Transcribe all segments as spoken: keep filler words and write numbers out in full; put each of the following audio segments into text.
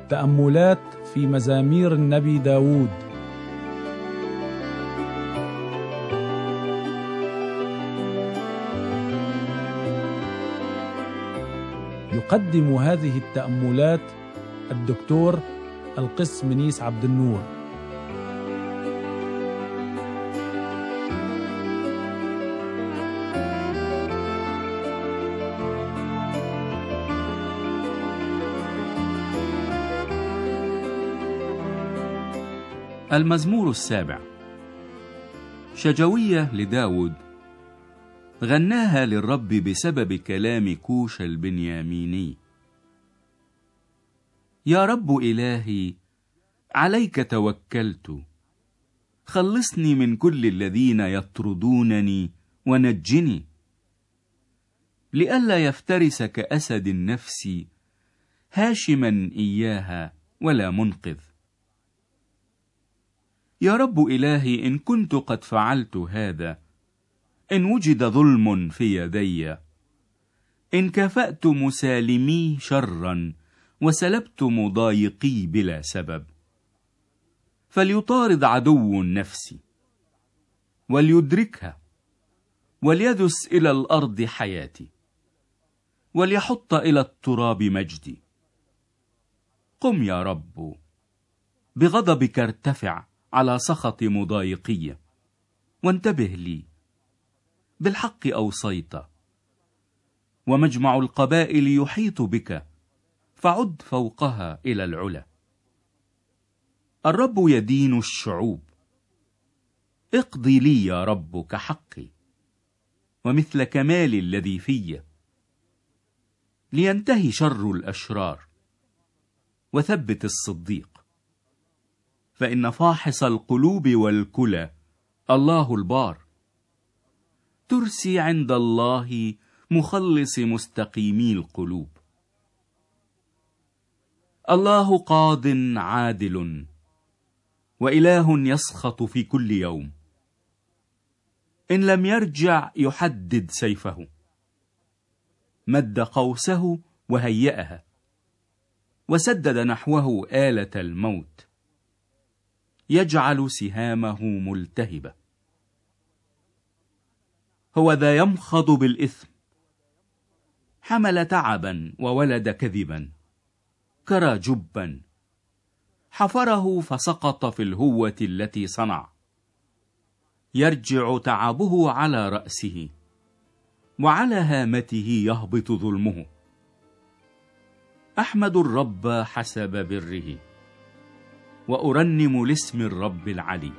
تأملات في مزامير النبي داود. يقدم هذه التأملات الدكتور القس منيس عبد النور. المزمور السابع، شجوية لداود، غناها للرب بسبب كلام كوش البنياميني. يا رب إلهي، عليك توكلت، خلصني من كل الذين يطردونني ونجني، لئلا يفترس كأسد النفس هاشما إياها ولا منقذ. يا رب إلهي، إن كنت قد فعلت هذا، إن وجد ظلم في يدي، إن كافأت مسالمي شرا وسلبت مضايقي بلا سبب، فليطارد عدو النفس وليدركها، وليدس إلى الأرض حياتي، وليحط إلى التراب مجدي. قم يا رب، بغضبك ارتفع على سخط مضايقي، وانتبه لي، بالحق أوصيت، ومجمع القبائل يحيط بك، فعد فوقها إلى العلا. الرب يدين الشعوب، اقضي لي يا رب كحقي ومثل كمالي الذي في، لينتهي شر الأشرار، وثبت الصديق، فإن فاحص القلوب والكلى الله البار، ترسي عند الله مخلص مستقيمي القلوب. الله قاض عادل، وإله يسخط في كل يوم، إن لم يرجع يحدد سيفه، مد قوسه وهيأها، وسدد نحوه آلة الموت، يجعل سهامه ملتهبة. هو ذا يمخض بالإثم، حمل تعبا وولد كذبا، كرى جبا، حفره فسقط في الهوة التي صنع، يرجع تعبه على رأسه، وعلى هامته يهبط ظلمه. أحمد الرب حسب بره، وأرنم لاسم الرب العلي.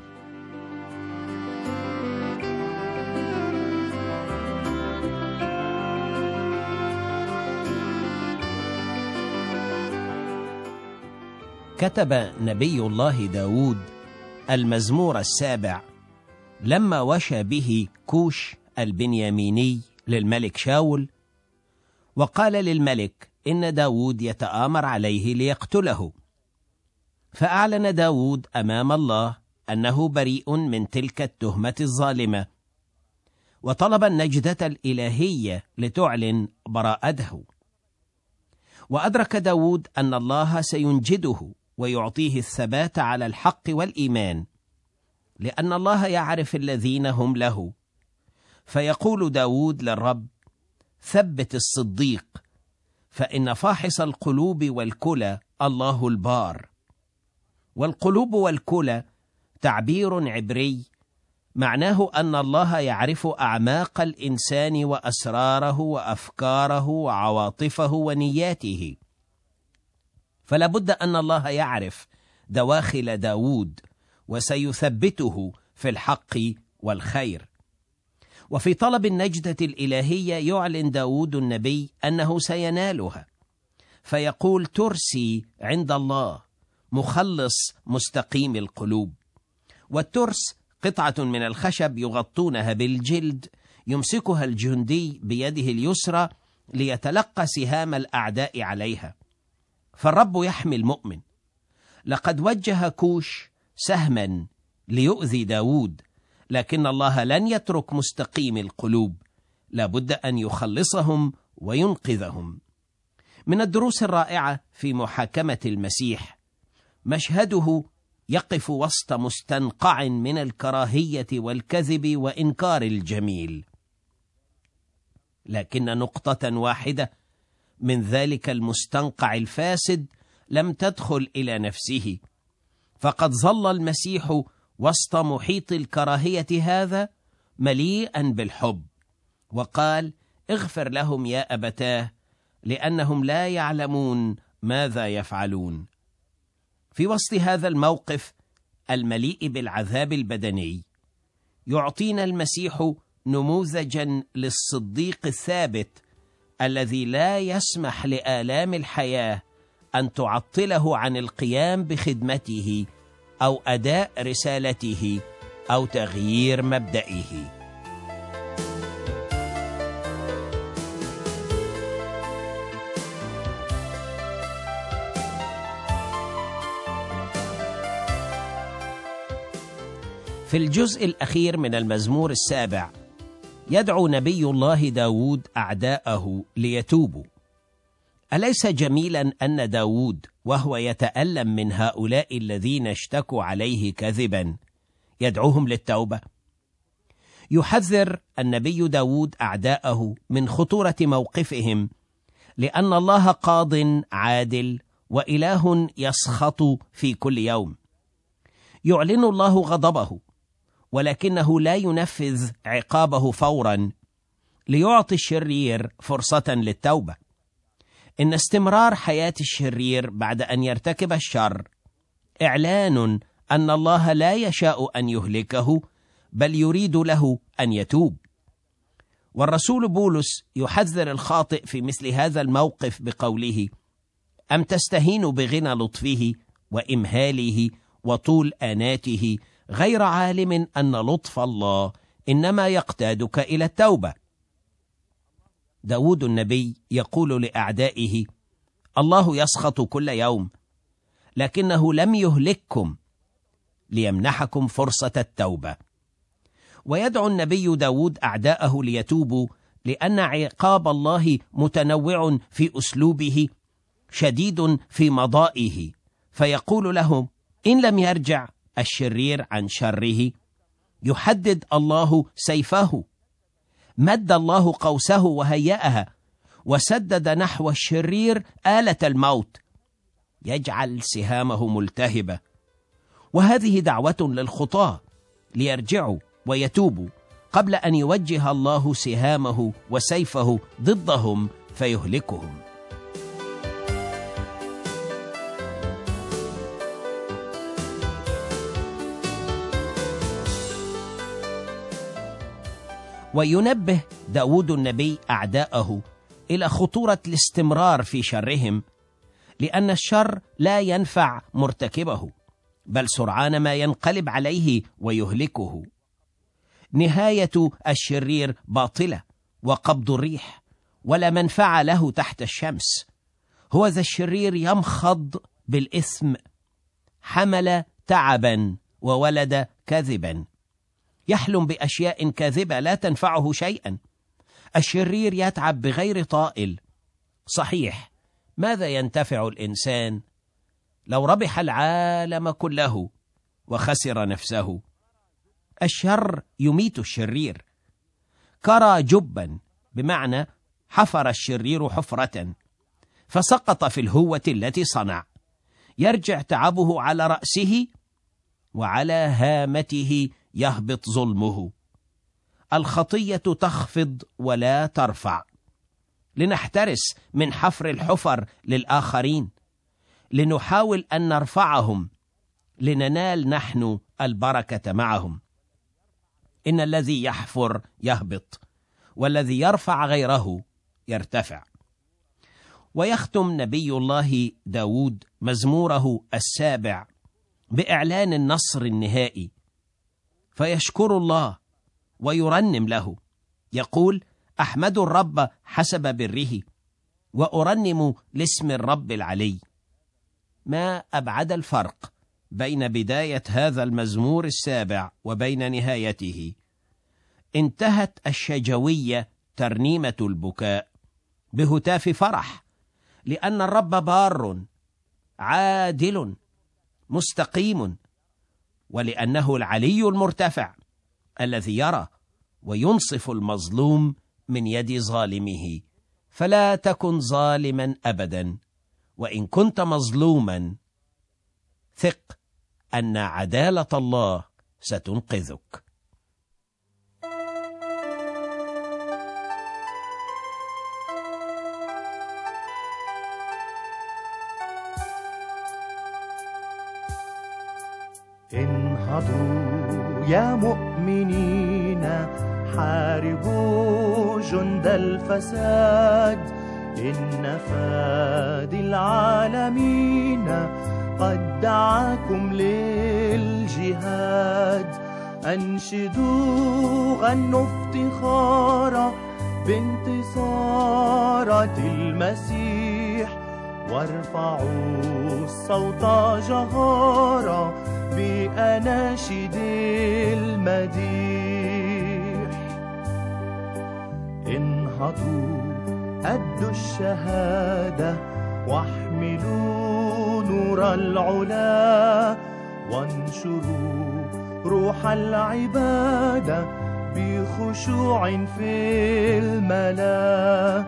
كتب نبي الله داود المزمور السابع لما وشى به كوش البنياميني للملك شاول، وقال للملك إن داود يتآمر عليه ليقتله. فأعلن داود أمام الله أنه بريء من تلك التهمة الظالمة، وطلب النجدة الإلهية لتعلن براءته. وأدرك داود أن الله سينجده ويعطيه الثبات على الحق والإيمان، لأن الله يعرف الذين هم له. فيقول داود للرب: ثبت الصديق، فإن فاحص القلوب والكلى الله البار. والقلوب والكلى تعبير عبري معناه أن الله يعرف أعماق الإنسان وأسراره وأفكاره وعواطفه ونياته، فلا بد أن الله يعرف دواخل داود وسيثبته في الحق والخير. وفي طلب النجدة الإلهية يعلن داود النبي أنه سينالها، فيقول: ترسي عند الله مخلص مستقيم القلوب. والترس قطعة من الخشب يغطونها بالجلد، يمسكها الجندي بيده اليسرى ليتلقى سهام الأعداء عليها. فالرب يحمي المؤمن. لقد وجه كوش سهما ليؤذي داود، لكن الله لن يترك مستقيم القلوب، لابد أن يخلصهم وينقذهم. من الدروس الرائعة في محاكمة المسيح مشهده يقف وسط مستنقع من الكراهية والكذب وإنكار الجميل، لكن نقطة واحدة من ذلك المستنقع الفاسد لم تدخل إلى نفسه، فقد ظل المسيح وسط محيط الكراهية هذا مليئا بالحب، وقال: اغفر لهم يا أبتاه لأنهم لا يعلمون ماذا يفعلون. في وسط هذا الموقف المليء بالعذاب البدني يعطينا المسيح نموذجا للصديق الثابت الذي لا يسمح لآلام الحياة أن تعطله عن القيام بخدمته أو أداء رسالته أو تغيير مبدئه. في الجزء الأخير من المزمور السابع يدعو نبي الله داود أعداءه ليتوبوا. أليس جميلا أن داود وهو يتألم من هؤلاء الذين اشتكوا عليه كذبا يدعوهم للتوبة؟ يحذر النبي داود أعداءه من خطورة موقفهم، لأن الله قاض عادل وإله يسخط في كل يوم. يعلن الله غضبه، ولكنه لا ينفذ عقابه فورا ليعطي الشرير فرصة للتوبة. إن استمرار حياة الشرير بعد أن يرتكب الشر إعلان أن الله لا يشاء أن يهلكه، بل يريد له أن يتوب. والرسول بولس يحذر الخاطئ في مثل هذا الموقف بقوله: أم تستهين بغنى لطفه وإمهاله وطول آناته، غير عالم أن لطف الله إنما يقتادك إلى التوبة. داود النبي يقول لأعدائه: الله يسخط كل يوم، لكنه لم يهلككم ليمنحكم فرصة التوبة. ويدعو النبي داود أعداءه ليتوبوا، لأن عقاب الله متنوع في أسلوبه، شديد في مضائه، فيقول لهم: إن لم يرجع الشرير عن شره يحدد الله سيفه. مد الله قوسه وهيأها، وسدد نحو الشرير آلة الموت، يجعل سهامه ملتهبة. وهذه دعوة للخطاة ليرجعوا ويتوبوا قبل أن يوجه الله سهامه وسيفه ضدهم فيهلكهم. وينبه داود النبي أعداءه إلى خطورة الاستمرار في شرهم، لأن الشر لا ينفع مرتكبه، بل سرعان ما ينقلب عليه ويهلكه. نهاية الشرير باطلة وقبض الريح، ولا منفعة له تحت الشمس. هو ذا الشرير يمخض بالإثم، حمل تعبا وولد كذبا، يحلم بأشياء كاذبة لا تنفعه شيئا. الشرير يتعب بغير طائل. صحيح، ماذا ينتفع الإنسان لو ربح العالم كله وخسر نفسه؟ الشر يميت الشرير. كرى جبا، بمعنى حفر الشرير حفرة فسقط في الهوة التي صنع، يرجع تعبه على رأسه، وعلى هامته يهبط ظلمه. الخطية تخفض ولا ترفع. لنحترس من حفر الحفر للآخرين، لنحاول أن نرفعهم لننال نحن البركة معهم. إن الذي يحفر يهبط، والذي يرفع غيره يرتفع. ويختم نبي الله داود مزموره السابع بإعلان النصر النهائي، فيشكر الله ويرنم له. يقول: أحمد الرب حسب بره، وأرنم لاسم الرب العلي. ما أبعد الفرق بين بداية هذا المزمور السابع وبين نهايته. انتهت الشجوية ترنيمة البكاء بهتاف فرح، لأن الرب بار عادل مستقيم، ولأنه العلي المرتفع الذي يرى وينصف المظلوم من يد ظالمه. فلا تكن ظالما أبدا، وإن كنت مظلوما ثق أن عدالة الله ستنقذك. انهضوا يا مؤمنين، حاربوا جند الفساد، إن فادي العالمين قد دعاكم للجهاد. أنشدوا غنوا افتخارا بانتصارات المسيح، وارفعوا الصوت جهارا بأناشيد المديح. انهضوا أدوا الشهادة واحملوا نور العلا، وانشروا روح العبادة بخشوع في الملا.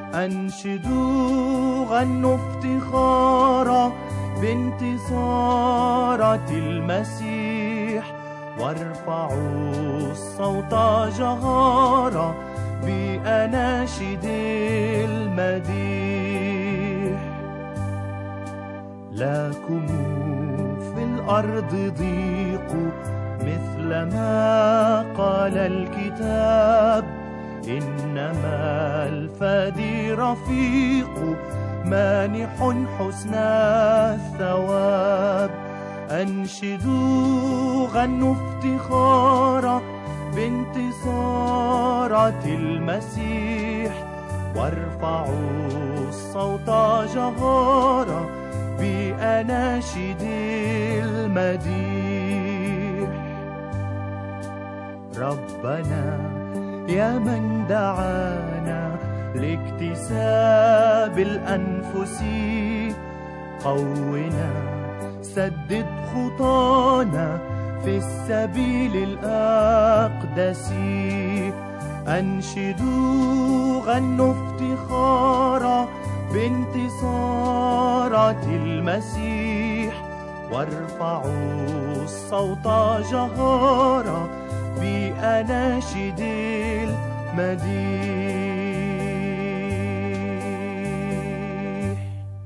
أنشدوا غنوا افتخارا بانتصارات المسيح، وارفعوا الصوت جهارا بأناشيد المديح. لكم في الأرض ضيق مثل ما قال الكتاب، إنما الفادي رفيق مانح حسن الثواب. أنشدوا غنوا افتخارا بانتصارات المسيح، وارفعوا الصوت جهارا بأناشيد المديح. ربنا يا من دعانا لاكتساب الأنفس، قونا سدد خطانا في السبيل الأقدس. أنشدوا غنوا افتخارا بانتصارات المسيح، وارفعوا الصوت جهارا بأناشيد المديح.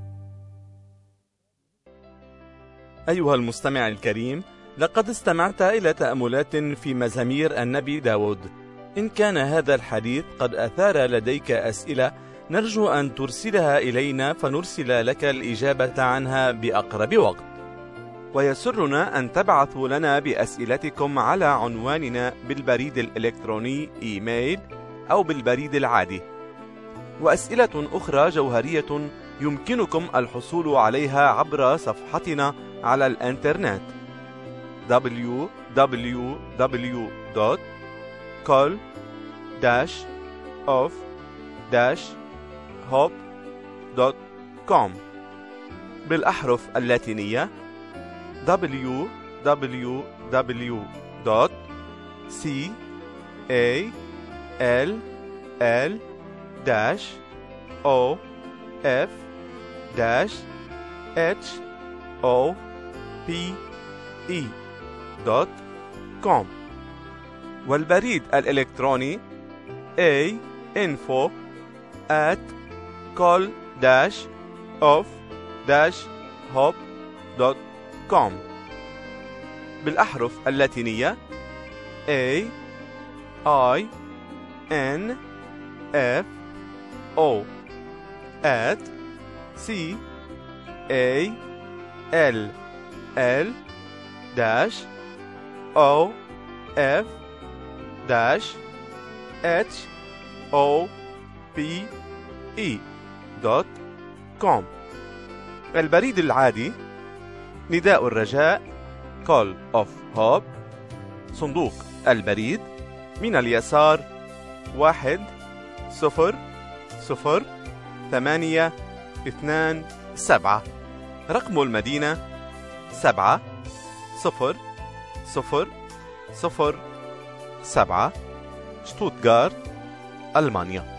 أيها المستمع الكريم، لقد استمعت إلى تأملات في مزامير النبي داود. إن كان هذا الحديث قد أثار لديك أسئلة، نرجو أن ترسلها إلينا فنرسل لك الإجابة عنها بأقرب وقت. ويسرنا أن تبعثوا لنا بأسئلتكم على عنواننا بالبريد الإلكتروني إيميل أو بالبريد العادي. وأسئلة أخرى جوهرية يمكنكم الحصول عليها عبر صفحتنا على الإنترنت دبليو دبليو دبليو دوت كول داش أوف داش هوب دوت كوم بالأحرف اللاتينية دبليو دبليو دبليو دوت سي إيه إل إل داش أو إف داش إتش أو بي إي دوت كوم. والبريد الإلكتروني A info at call dash of dash hop دوت كوم بالأحرف اللاتينية A I N F O at C A L L dash O F dash H O P E دوت كوم. البريد العادي نداء الرجاء Call of Hope، صندوق البريد من اليسار واحد صفر صفر ثمانية اثنان سبعة. رقم المدينة سبعة صفر صفر صفر سبعة، شتوتغارت، ألمانيا.